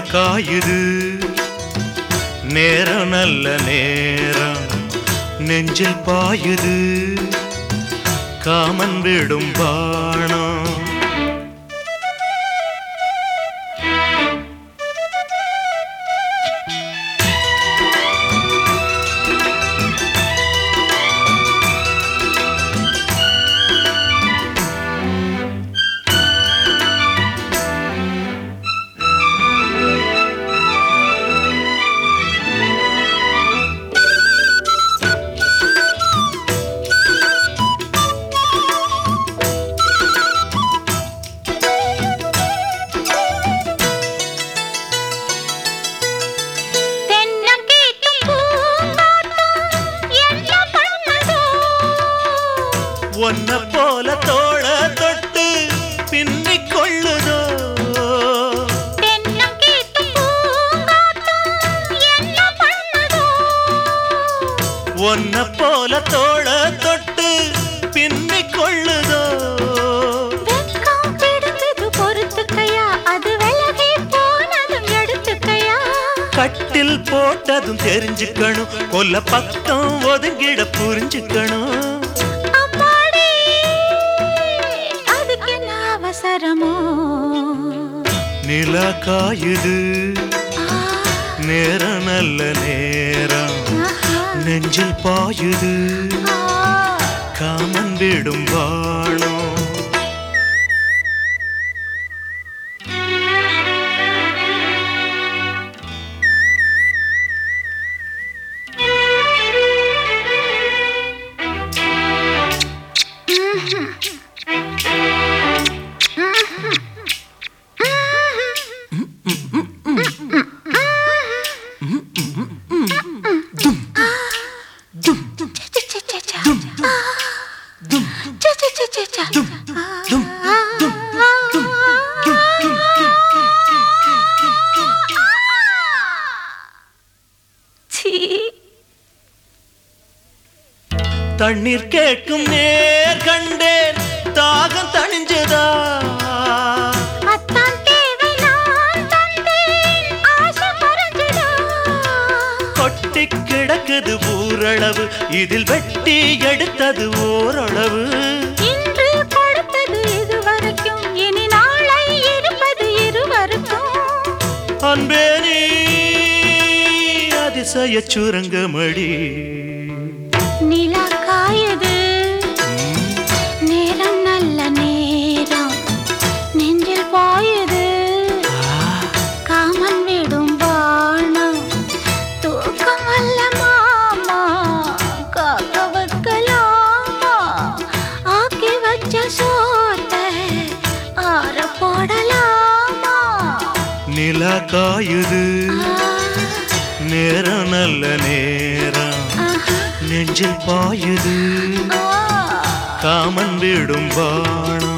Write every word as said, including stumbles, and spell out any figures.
காயுது நேரம் நல்ல நேரம் நெஞ்சில் பாயுது காமன் விடும் பாணம் ஒன்ன போல தோள தொட்டு பின்னிக் கொள்ளுதோ ஒன்ன போல தோள தொட்டு பின்னிக் கொள்ளுதோ பொறுத்துக்கையா அது விலகி போனதும் எடுத்துக்கையா கட்டில் போட்டதும் தெரிஞ்சுக்கணும் கொல்ல பக்கம் ஒதுங்கிட புரிஞ்சுக்கணும் நிலா காயுது நேரம் நல்ல நேரம் நெஞ்சில் பாயுது காமன் விடும் வாணம் தண்ணீர் கேட்கும் நேர் கண்டேன் தாகம் தணிஞ்சதா கொட்டி கிடக்குது ஊரளவு இதில் வெட்டி எடுத்தது ஓரளவு இன்று கொடுத்தது இதுவரைக்கும் இனி நாளை இருப்பது இருவருக்கும் அன்பே நீ அதிசய சுரங்கமடி நிலா காயுது நேரம் நல்ல நேரம் நெஞ்சில் பாயுது காமன் விடும் வாணம் தூக்கம் வல்ல மாமா காக்க வைக்கலாமா ஆக்கி வச்ச சோத்தை ஆற போடலாமா நிலா காயுது நேரம் நல்ல நேரம் நெஞ்சில் பாயுது காமன் விடும் வாணம்